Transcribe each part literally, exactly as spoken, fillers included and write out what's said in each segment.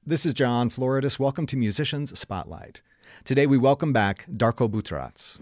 This is John Floridis. Welcome to Musicians Spotlight. Today we welcome back Darko Butorac.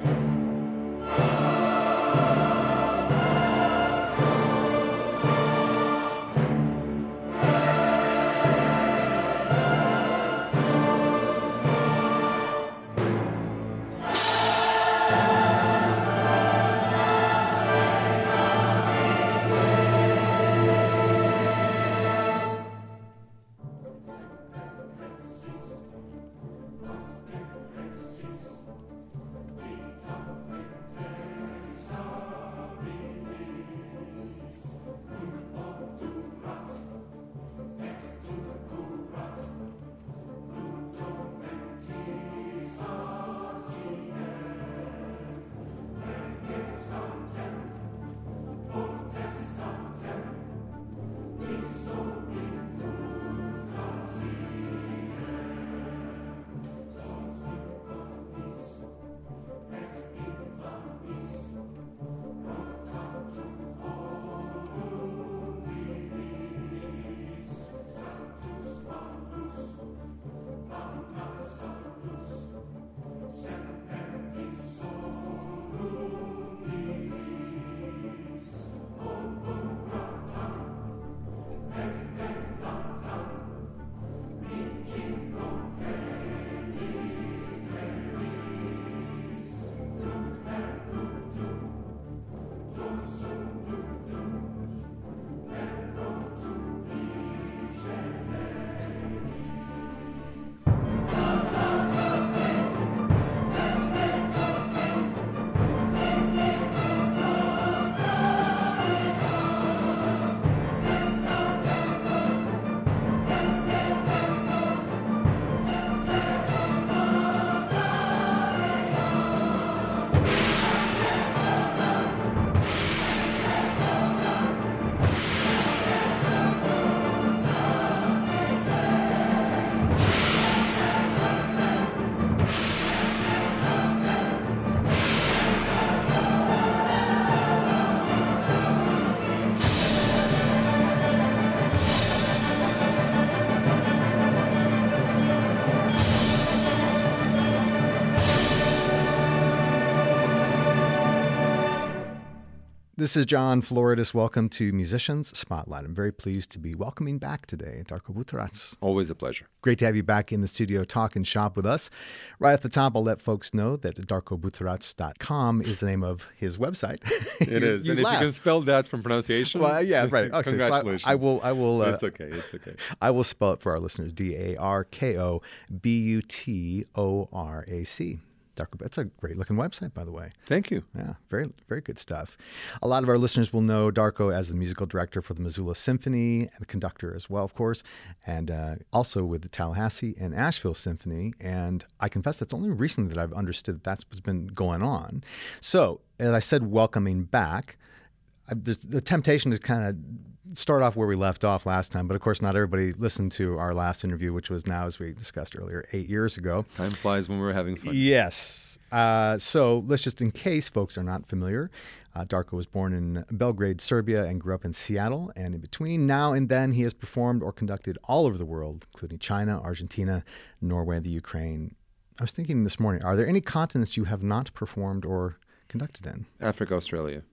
This is John Floridis. Welcome to Musicians Spotlight. I'm very pleased to be welcoming back today Darko Butorac. Always a pleasure. Great to have you back in the studio talking shop with us. Right at the top, I'll let folks know that darko butorac dot com is the name of his website. It is. You and laugh. if you can spell that from pronunciation. Well, yeah, right. Okay, Congratulations. So I, I will. I will. Uh, it's okay. It's okay. I will spell it for our listeners. D A R K O B U T O R A C. Darko, that's a great looking website, by the way. Thank you. Yeah, very, very good stuff. A lot of our listeners will know Darko as the musical director for the Missoula Symphony and the conductor as well, of course, and uh, also with the Tallahassee and Asheville Symphony. And I confess that's only recently that I've understood that that's what's been going on. So, as I said, welcoming back, I, the temptation is kind of start off where we left off last time, but of course not everybody listened to our last interview, which was now, as we discussed earlier, eight years ago. Time flies when we're having fun. Yes. Uh, so let's just, in case folks are not familiar, uh, Darko was born in Belgrade, Serbia, and grew up in Seattle. And in between now and then, he has performed or conducted all over the world, including China, Argentina, Norway, the Ukraine. I was thinking this morning, are there any continents you have not performed or conducted in? Africa, Australia.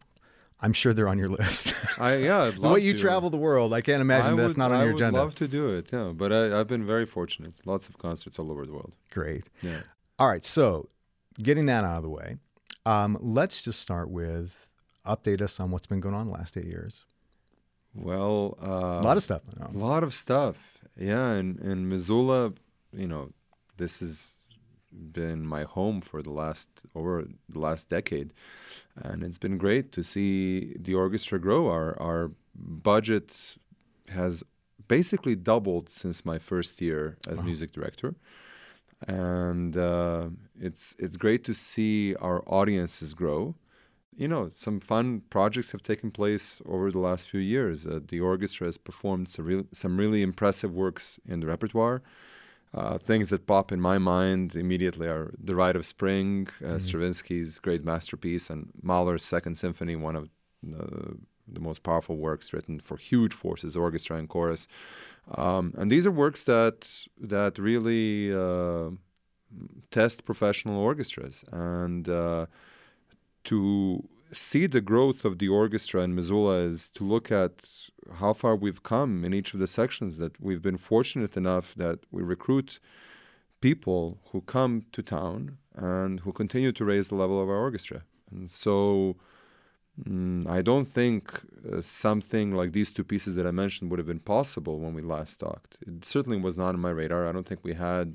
I'm sure they're on your list. I yeah, I'd the love way you to. travel the world, I can't imagine I that's would, not on I your would agenda. I would love to do it, yeah. But I, I've been very fortunate. Lots of concerts all over the world. Great. Yeah. All right, so getting that out of the way, um, let's just start with update us on what's been going on the last eight years. Well, uh, a lot of stuff. A lot of stuff. Yeah, and in Missoula, you know, this has been my home for the last over the last decade, and it's been great to see the orchestra grow. Our our budget has basically doubled since my first year as wow. music director, and uh, it's it's great to see our audiences grow. You know, some fun projects have taken place over the last few years. Uh, the orchestra has performed some, real, some really impressive works in the repertoire. Uh, things that pop in my mind immediately are The Rite of Spring, uh, mm-hmm. Stravinsky's great masterpiece, and Mahler's Second Symphony, one of uh, the most powerful works written for huge forces, orchestra and chorus. Um, and these are works that that really uh, test professional orchestras. And uh, to see the growth of the orchestra in Missoula is to look at how far we've come in each of the sections, that we've been fortunate enough that we recruit people who come to town and who continue to raise the level of our orchestra. And so mm, I don't think uh, something like these two pieces that I mentioned would have been possible when we last talked. It certainly was not on my radar. I don't think we had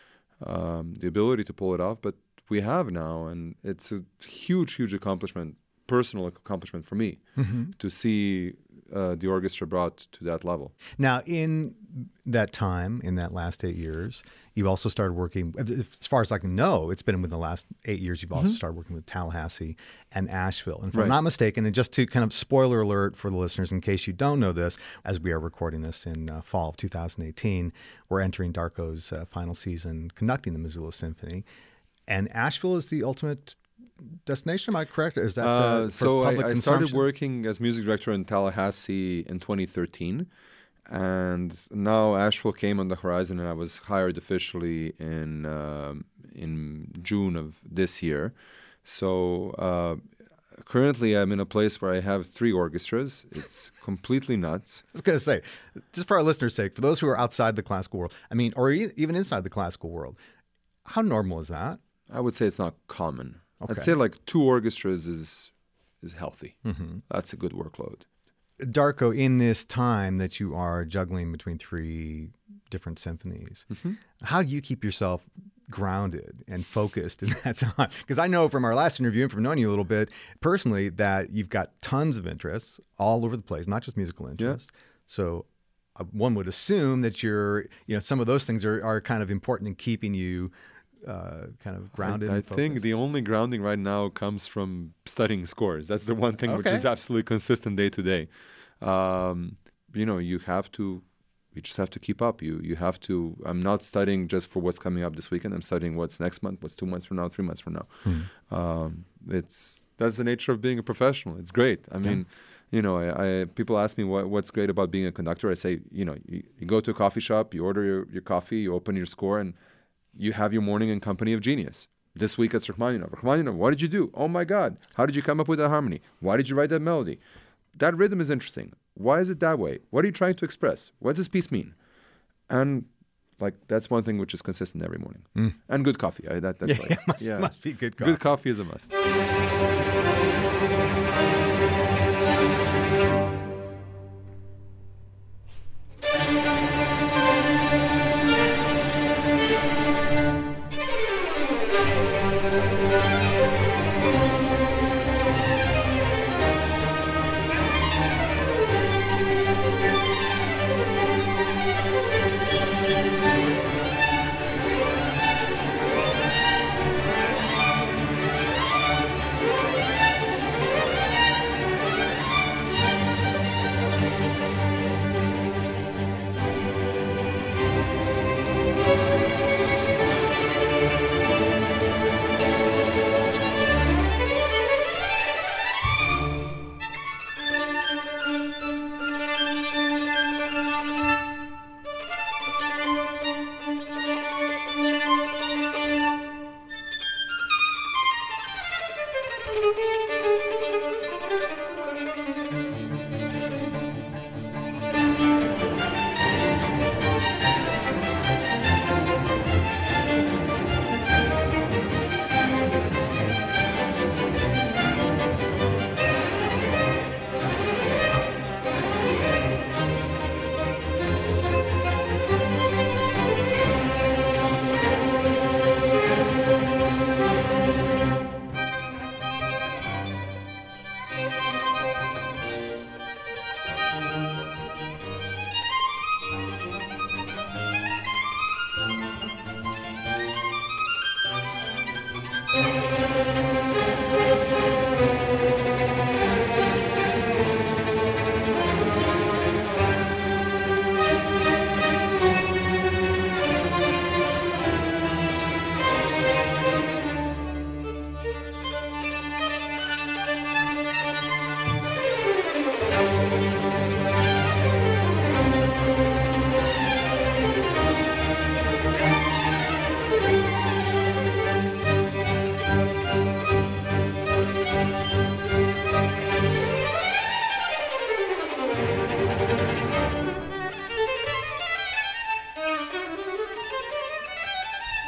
um, the ability to pull it off, but we have now, and it's a huge, huge accomplishment, personal accomplishment for me, mm-hmm. to see uh, the orchestra brought to that level. Now, in that time, in that last eight years, you also started working, as far as I can know, it's been within the last eight years, you've also mm-hmm. started working with Tallahassee and Asheville. And if right. I'm not mistaken, and just to kind of spoiler alert for the listeners, in case you don't know this, as we are recording this in uh, fall of two thousand eighteen, we're entering Darko's uh, final season conducting the Missoula Symphony. And Asheville is the ultimate destination, am I correct? Or is that uh, uh, for so public I, I consumption? started working as music director in Tallahassee in twenty thirteen, and now Asheville came on the horizon, and I was hired officially in uh, in June of this year. So uh, currently, I'm in a place where I have three orchestras. It's completely nuts. I was going to say, just for our listeners' sake, for those who are outside the classical world, I mean, or e- even inside the classical world, how normal is that? I would say it's not common. Okay. I'd say like two orchestras is is healthy. Mm-hmm. That's a good workload. Darko, in this time that you are juggling between three different symphonies, mm-hmm. how do you keep yourself grounded and focused in that time? Because I know from our last interview and from knowing you a little bit personally that you've got tons of interests all over the place, not just musical interests. Yeah. So uh, one would assume that you're, you know, some of those things are, are kind of important in keeping you Uh, kind of grounded. I, I and think the only grounding right now comes from studying scores. That's the one thing okay. which is absolutely consistent day to day. Um, you know, you have to, you just have to keep up. You you have to. I'm not studying just for what's coming up this weekend. I'm studying what's next month, what's two months from now, three months from now. Hmm. Um, it's that's the nature of being a professional. It's great. I mean. Yeah. You know, I, I people ask me what, what's great about being a conductor. I say, you know, you, you go to a coffee shop, you order your, your coffee, you open your score, and you have your morning in company of genius. This week it's Rachmaninoff. Rachmaninoff, what did you do? Oh my God. How did you come up with that harmony? Why did you write that melody? That rhythm is interesting. Why is it that way? What are you trying to express? What does this piece mean? And like, that's one thing which is consistent every morning. Mm. And good coffee. I, that, that's yeah, like, it must, yeah. must be good coffee. Good coffee is a must.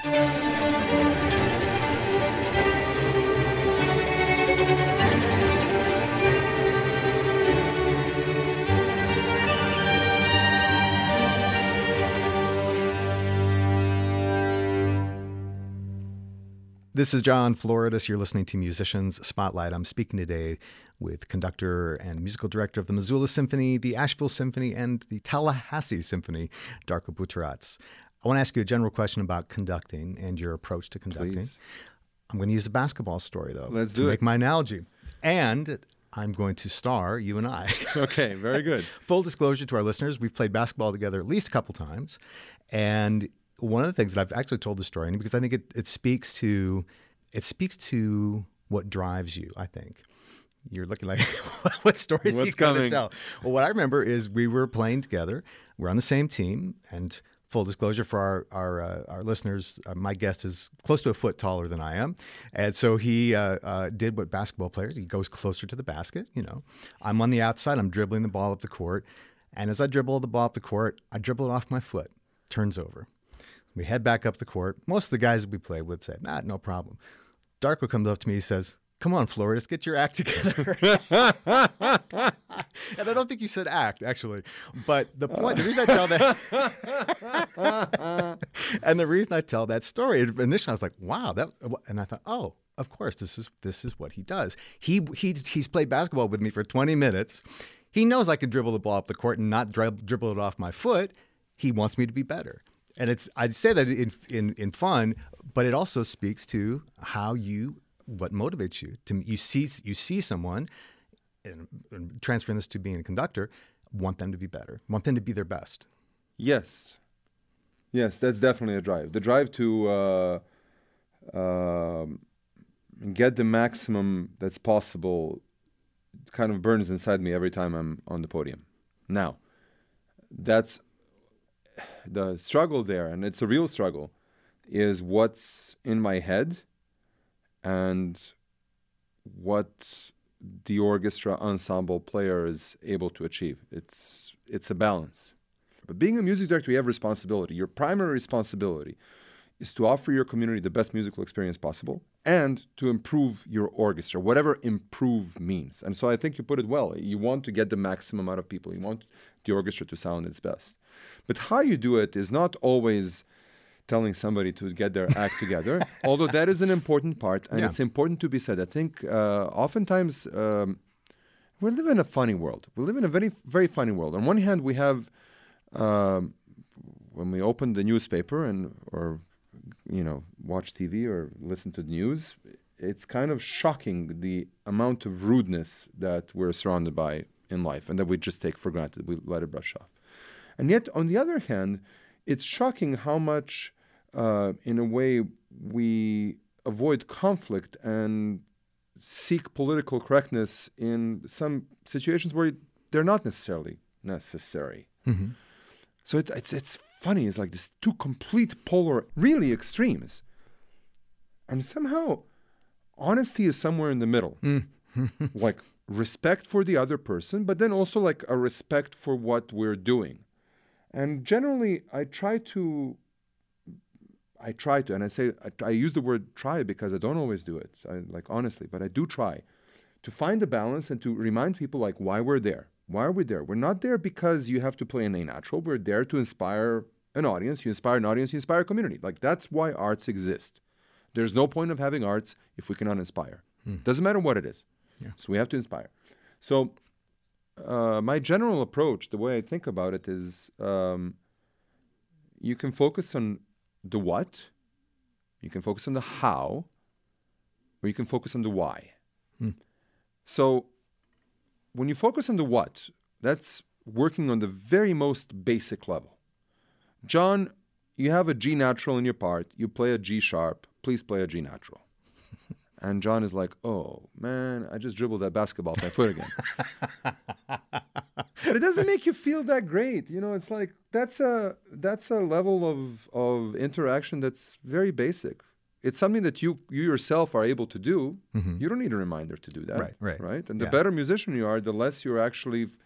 This is John Floridis. You're listening to Musicians Spotlight. I'm speaking today with conductor and musical director of the Missoula Symphony, the Asheville Symphony, and the Tallahassee Symphony, Darko Butorac. I want to ask you a general question about conducting and your approach to conducting. Please. I'm going to use a basketball story, though, Let's to do make it. my analogy. And I'm going to star you and I. Okay, very good. Full disclosure to our listeners, we've played basketball together at least a couple times. And one of the things that I've actually told the story, because I think it, it speaks to it speaks to what drives you, I think. You're looking like, what stories are you going to tell? Well, what I remember is we were playing together. We're on the same team. And full disclosure for our our, uh, our listeners, uh, my guest is close to a foot taller than I am. And so he uh, uh, did what basketball players, he goes closer to the basket. You know, I'm on the outside. I'm dribbling the ball up the court. And as I dribble the ball up the court, I dribble it off my foot, turns over. We head back up the court. Most of the guys we played would say, nah, no problem. Darko comes up to me, he says, come on, Floridis, get your act together. And I don't think you said act, actually. But the point, the reason I tell that, and the reason I tell that story, initially I was like, wow, that, and I thought, oh, of course, this is this is what he does. He he's, he's played basketball with me for twenty minutes. He knows I can dribble the ball up the court and not dribble, dribble it off my foot. He wants me to be better. And it's I'd say that in, in in fun, but it also speaks to how you what motivates you. To you see you see someone, and, and transferring this to being a conductor, want them to be better, want them to be their best. Yes, yes, that's definitely a drive. The drive to uh, uh, get the maximum that's possible kind of burns inside me every time I'm on the podium. Now, that's the struggle there, and it's a real struggle, is what's in my head and what the orchestra ensemble player is able to achieve. It's it's a balance. But being a music director, you have responsibility. Your primary responsibility is to offer your community the best musical experience possible and to improve your orchestra, whatever improve means. And so I think you put it well. You want to get the maximum out of people. You want the orchestra to sound its best. But how you do it is not always telling somebody to get their act together, although that is an important part, and yeah. It's important to be said. I think uh, oftentimes um, we live in a funny world. We live in a very, very funny world. On one hand, we have, um, when we open the newspaper and or you know watch T V or listen to the news, it's kind of shocking the amount of rudeness that we're surrounded by in life and that we just take for granted. We let it brush off. And yet, on the other hand, it's shocking how much, uh, in a way, we avoid conflict and seek political correctness in some situations where they're not necessarily necessary. Mm-hmm. So it, it's it's funny. It's like these two complete polar, really extremes. And somehow, honesty is somewhere in the middle. Mm-hmm. Like respect for the other person, but then also like a respect for what we're doing. And generally, I try to, I try to, and I say, I, I use the word try because I don't always do it, I, like honestly, but I do try to find a balance and to remind people like why we're there. Why are we there? We're not there because you have to play an A natural. We're there to inspire an audience. You inspire an audience, you inspire a community. Like that's why arts exist. There's no point of having arts if we cannot inspire. Hmm. Doesn't matter what it is. Yeah. So we have to inspire. So Uh, my general approach, the way I think about it is um, you can focus on the what, you can focus on the how, or you can focus on the why. Hmm. So when you focus on the what, that's working on the very most basic level. John, you have a G natural in your part, you play a G sharp, please play a G natural. And John is like, oh, man, I just dribbled that basketball with my foot again. But it doesn't make you feel that great. You know, it's like that's a that's a level of, of interaction that's very basic. It's something that you you yourself are able to do. Mm-hmm. You don't need a reminder to do that. Right, right. right? And the yeah. better musician you are, the less you're actually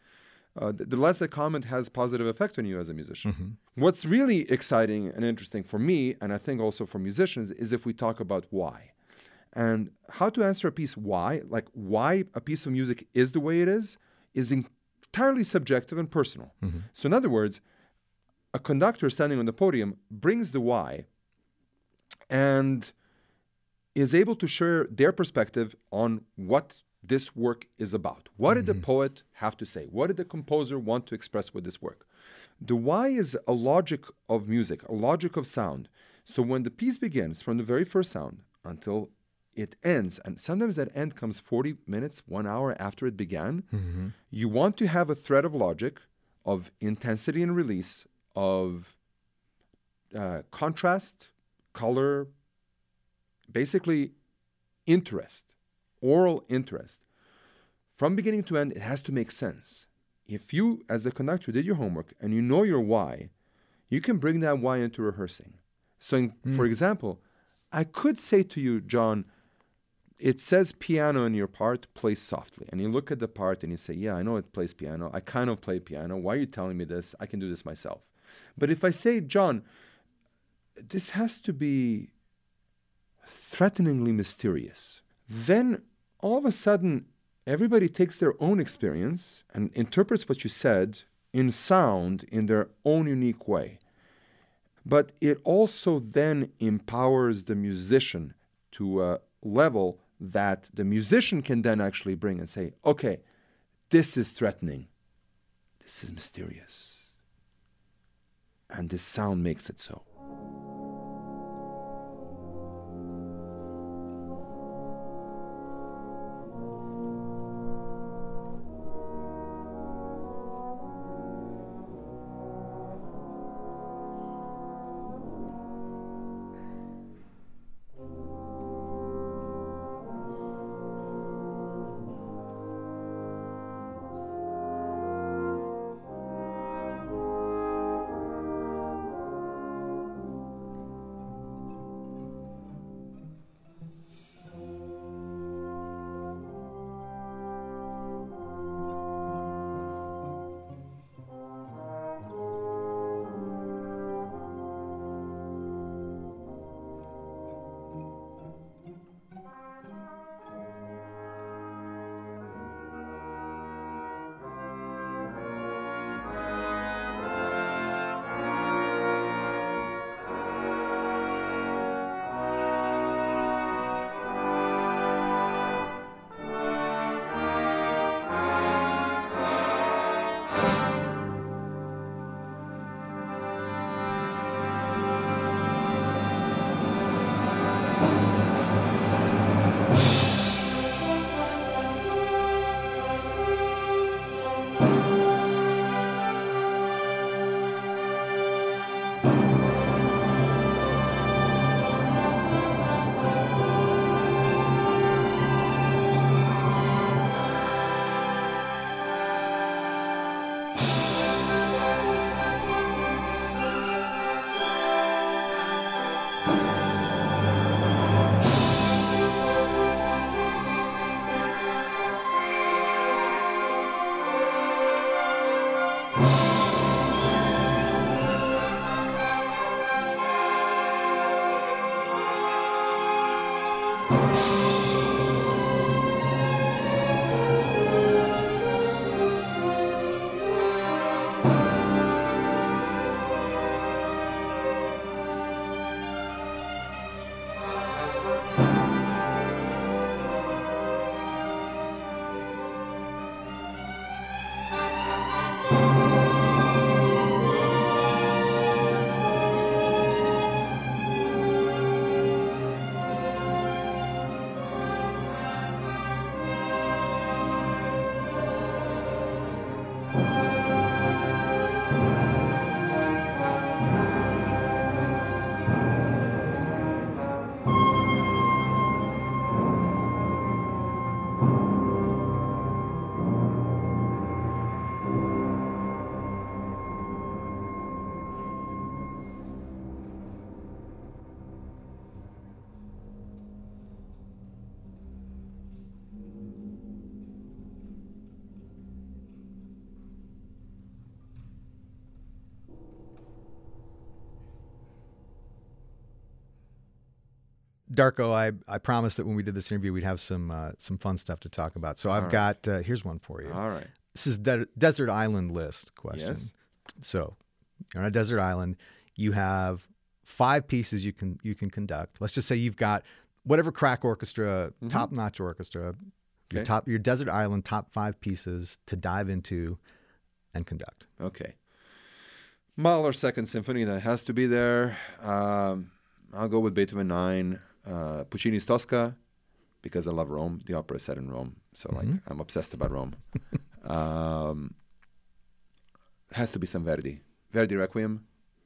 uh, the, the less that comment has positive effect on you as a musician. Mm-hmm. What's really exciting and interesting for me, and I think also for musicians, is if we talk about why. And how to answer a piece why, like why a piece of music is the way it is, is entirely subjective and personal. Mm-hmm. So in other words, a conductor standing on the podium brings the why and is able to share their perspective on what this work is about. What mm-hmm. did the poet have to say? What did the composer want to express with this work? The why is a logic of music, a logic of sound. So when the piece begins from the very first sound until it ends, and sometimes that end comes forty minutes, one hour after it began, mm-hmm. you want to have a thread of logic, of intensity and release, of uh, contrast, color, basically interest, oral interest. From beginning to end, it has to make sense. If you, as a conductor, did your homework and you know your why, you can bring that why into rehearsing. So, in, mm. for example, I could say to you, John, it says piano in your part, play softly. And you look at the part and you say, yeah, I know it plays piano. I kind of play piano. Why are you telling me this? I can do this myself. But if I say, John, this has to be threateningly mysterious, then all of a sudden, everybody takes their own experience and interprets what you said in sound in their own unique way. But it also then empowers the musician to a level that the musician can then actually bring and say, okay, this is threatening. This is mysterious. And this sound makes it so. Darko, I, I promised that when we did this interview, we'd have some uh, some fun stuff to talk about. So I've right. got, uh, here's one for you. All right. This is de- desert island list question. Yes. So you're on a desert island. You have five pieces you can you can conduct. Let's just say you've got whatever crack orchestra, Mm-hmm. top-notch orchestra, your Okay. top your desert island top five pieces to dive into and conduct. Okay. Mahler Second Symphony, that has to be there. Um, I'll go with Beethoven Nine. Uh, Puccini's Tosca, because I love Rome. The opera is set in Rome, so like I'm obsessed about Rome. um, has to be some Verdi. Verdi Requiem.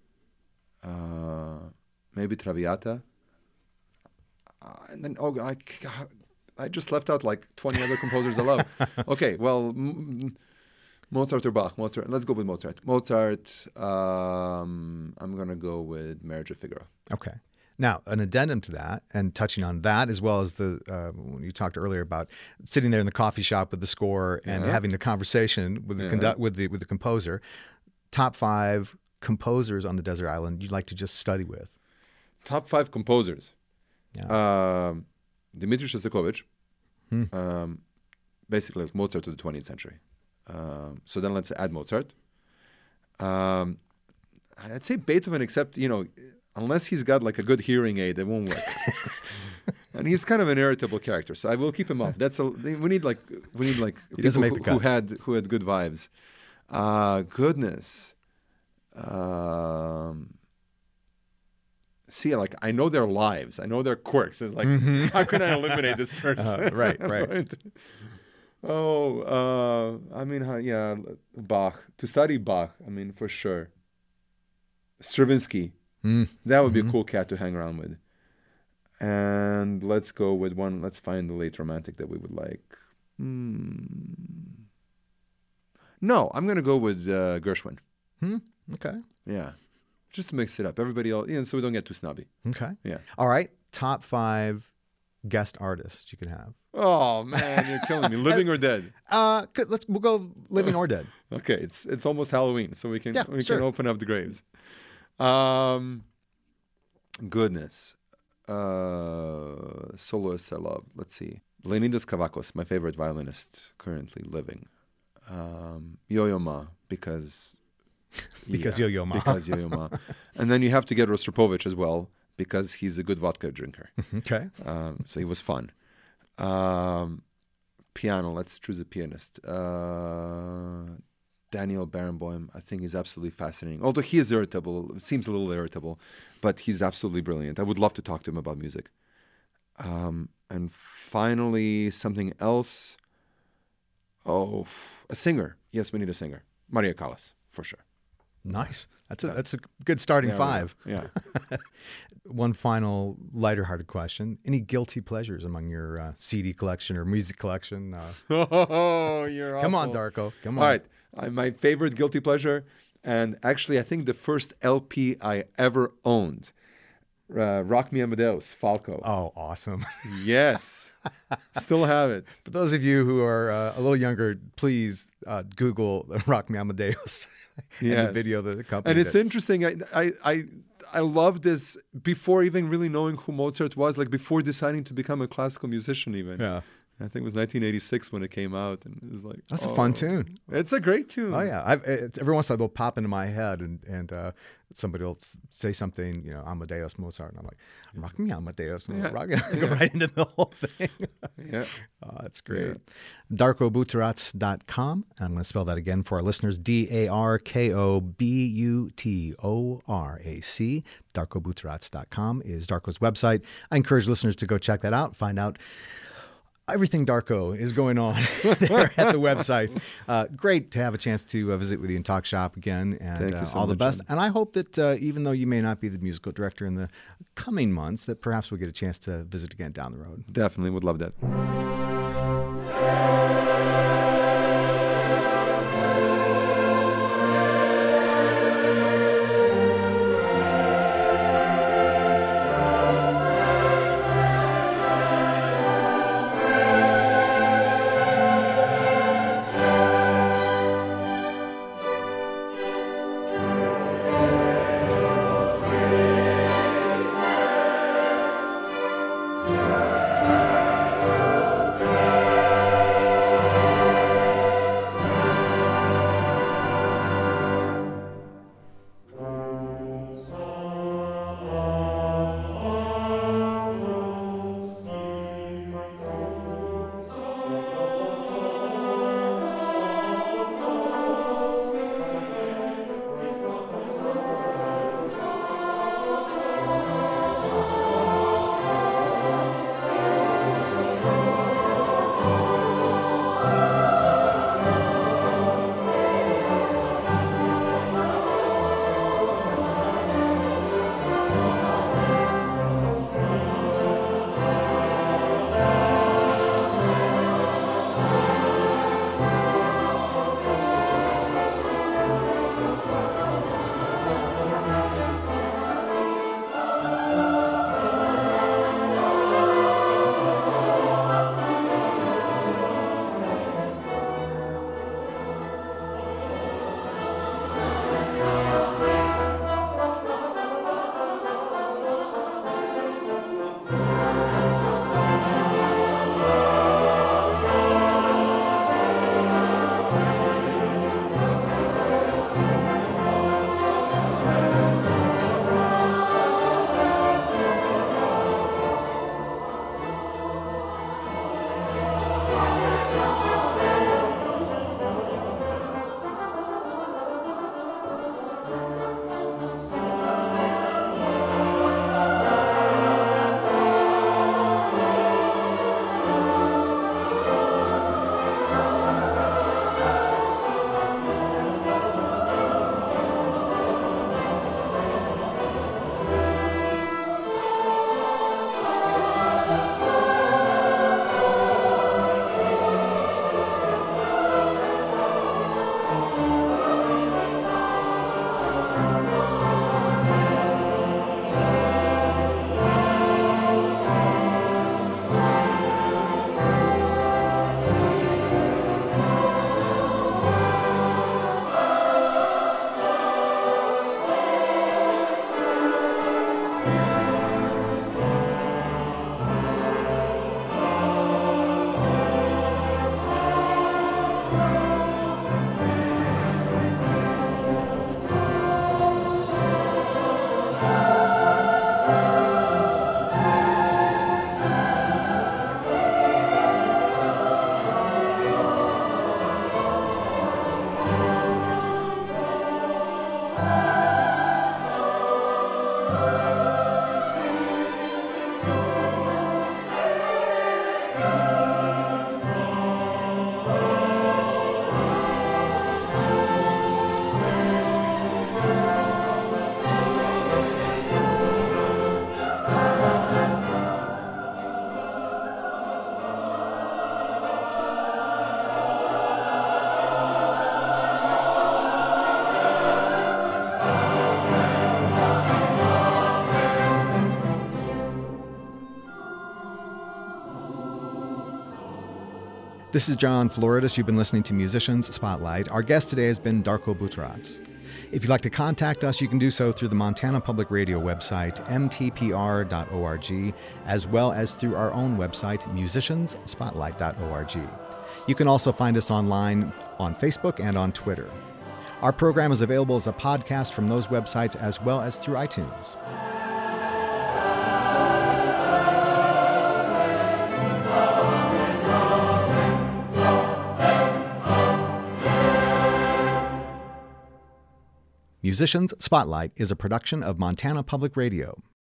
Uh, maybe Traviata. Uh, and then oh, I, I just left out like twenty other composers I love. Okay, well, m- Mozart or Bach? Mozart. Let's go with Mozart. Mozart. Um, I'm gonna go with Marriage of Figaro. Okay. Now, an addendum to that, and touching on that, as well as the uh, when you talked earlier about sitting there in the coffee shop with the score and Yeah. having a conversation with the Yeah. conduct with the with the composer. Top five composers on the desert island you'd like to just study with. Top five composers. Yeah. Um, Dmitri Shostakovich. Hmm. Um, basically, like Mozart of the twentieth century. Um, so then let's add Mozart. Um, I'd say Beethoven, except, you know, unless he's got like a good hearing aid, it won't work. And he's kind of an irritable character, so I will keep him off. That's a we need like we need like He doesn't people make the who, who cut. had who had good vibes. Uh, goodness. Um, see, like I know their lives, I know their quirks. It's like, how can I eliminate this person? Uh, right, right. Oh, uh, I mean, how, yeah, Bach. To study Bach, I mean, for sure. Stravinsky. Mm. That would be a cool cat to hang around with. And let's go with one. Let's find the late romantic that we would like. Hmm. No, I'm going to go with uh, Gershwin. Hmm. Okay. Yeah. Just to mix it up. Everybody else, you know, so we don't get too snobby. Okay. Yeah. All right. Top five guest artists you can have. Oh, man, you're killing me. Living or dead? Uh, good, let's we'll go living or dead. Okay, it's it's almost Halloween, so we can Yeah, we sure. can open up the graves. Um, goodness, uh, soloists I love. Let's see, Leonidas Kavakos, my favorite violinist currently living. Um, Yo-Yo Ma, because Because yeah, Yo-Yo Ma. because Yo-Yo Ma, and then you have to get Rostropovich as well because he's a good vodka drinker. Okay. Um, so he was fun. Um, piano, let's choose a pianist. Uh, Daniel Barenboim, I think he's absolutely fascinating. Although he is irritable, seems a little irritable, but he's absolutely brilliant. I would love to talk to him about music. Um, and finally, something else. Oh, a singer. Yes, we need a singer. Maria Callas, for sure. Nice. That's a that's a good starting There we go. five. Yeah. One final lighter-hearted question: any guilty pleasures among your uh, C D collection or music collection? Uh, Oh, you're come on, awful. Darko. Come on. All right. Uh, my favorite guilty pleasure, and actually, I think the first L P I ever owned, uh, Rock Me Amadeus, Falco. Oh, awesome. Yes. Still have it. For those of you who are uh, a little younger, please uh, Google Rock Me Amadeus and the Yes. video that accompanied And it's it. interesting. I, I, I, I love this before even really knowing who Mozart was, like before deciding to become a classical musician, even. Yeah. I think it was nineteen eighty-six when it came out, and it was like That's a oh, fun tune. It's a great tune. Oh yeah, I've, it, every once in a while they'll pop into my head, and and uh, somebody will s- say something, you know, Amadeus Mozart, and I'm like, rock me Amadeus, and Yeah. rock it. I go right into the whole thing. Yeah. Oh, that's great. darko butarats dot com. I'm going to spell that again for our listeners: D A R K O B U T O R A C. darko butarats dot com is Darko's website. I encourage listeners to go check that out, find out everything Darko is going on there at the website. Uh, great to have a chance to uh, visit with you and talk shop again, and Thank you uh, so all the much, best. John. And I hope that uh, even though you may not be the musical director in the coming months, that perhaps we'll get a chance to visit again down the road. Definitely would love that. This is John Floridis. You've been listening to Musicians Spotlight. Our guest today has been Darko Butorac. If you'd like to contact us, you can do so through the Montana Public Radio website, m t p r dot org, as well as through our own website, musicians spotlight dot org. You can also find us online on Facebook and on Twitter. Our program is available as a podcast from those websites as well as through iTunes. Musicians Spotlight is a production of Montana Public Radio.